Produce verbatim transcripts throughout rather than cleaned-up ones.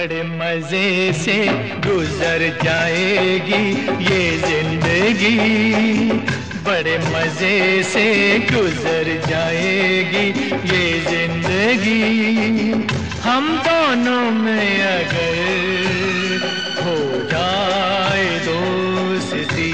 बड़े मजे से गुजर जाएगी ये जिंदगी, बड़े मजे से गुजर जाएगी ये जिंदगी। हम दोनों में अगर हो जाए दोस्ती,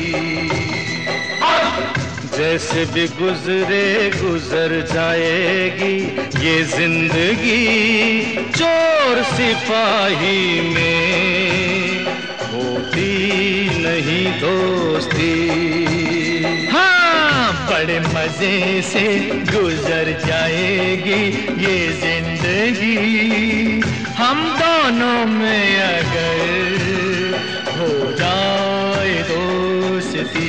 जैसे भी गुजरे गुजर जाएगी ये जिंदगी। चोर सिपाही में होती नहीं दोस्ती। हाँ, बड़े मजे से गुजर जाएगी ये जिंदगी। हम दोनों में अगर हो जाए दोस्ती,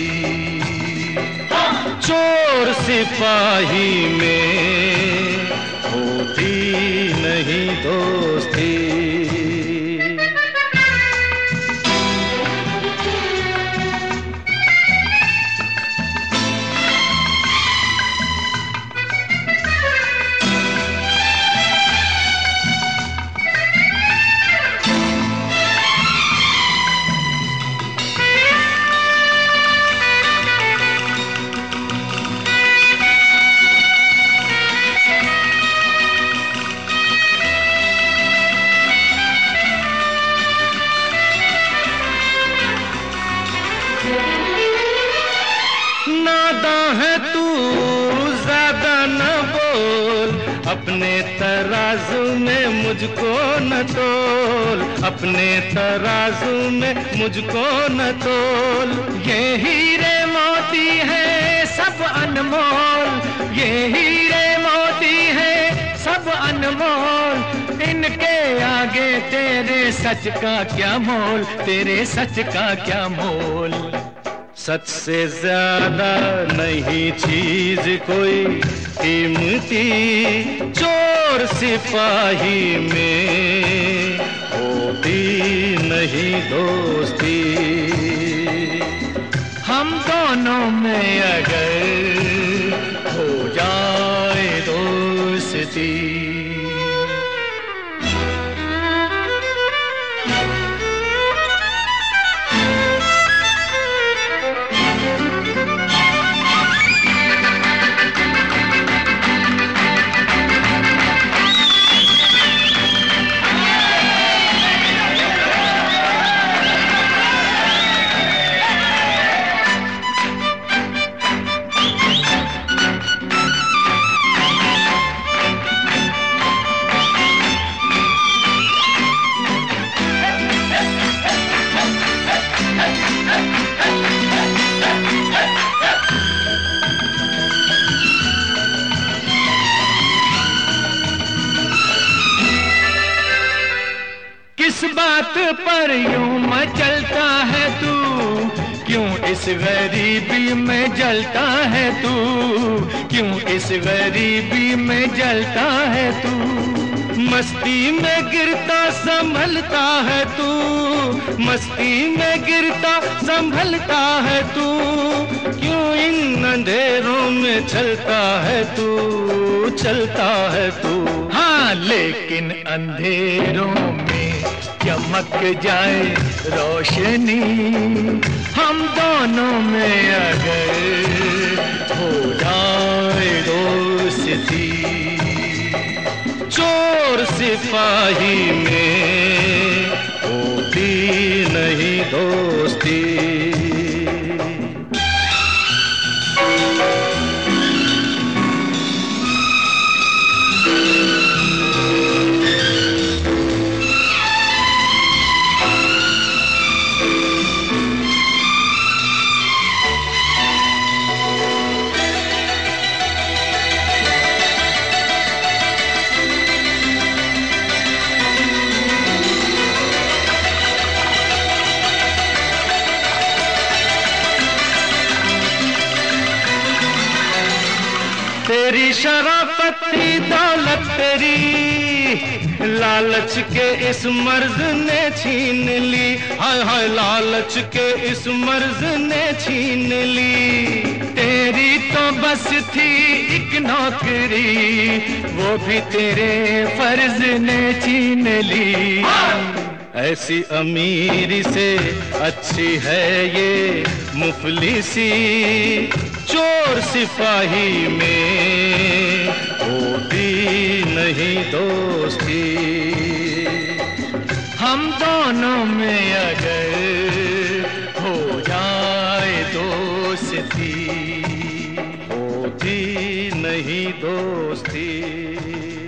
चोर सिपाही में होती नहीं दोस्ती। नादां है तू ज्यादा न बोल, अपने तराजू में मुझको न तोल, अपने तराजू में मुझको न तोल। ये हीरे मोती है सब अनमोल, ये हीरे मोती है सब अनमोल। इनके आगे तेरे सच का क्या मोल, तेरे सच का क्या मोल। सच से ज्यादा नहीं चीज कोई कीमती, चोर सिपाही में होती नहीं दोस्ती। हम दोनों में अगर हो जाए दोस्ती, किस बात पर यूं मचलता है तू, क्यों इस गरीबी में जलता है तू, क्यों इस गरीबी में जलता है तू। मस्ती में गिरता संभलता है तू, मस्ती में गिरता संभलता है तू। क्यों इन अंधेरों में चलता है तू, चलता है तू। हाँ, लेकिन अंधेरों में चमक जाए रोशनी। हम दोनों में अगर हो जाए दोस्ती, चोर सिपाही में होती नहीं दोस्ती। तेरी शराफत थी दौलत तेरी, लालच के इस मर्ज ने छीन ली। हाय हाय, लालच के इस मर्ज ने छीन ली। तेरी तो बस थी एक नौकरी, वो भी तेरे फर्ज ने छीन ली। ऐसी अमीरी से अच्छी है ये मुफलिसी, चोर सिपाही में होती नहीं दोस्ती। हम दोनों में अगर हो जाए दोस्ती, होती नहीं दोस्ती।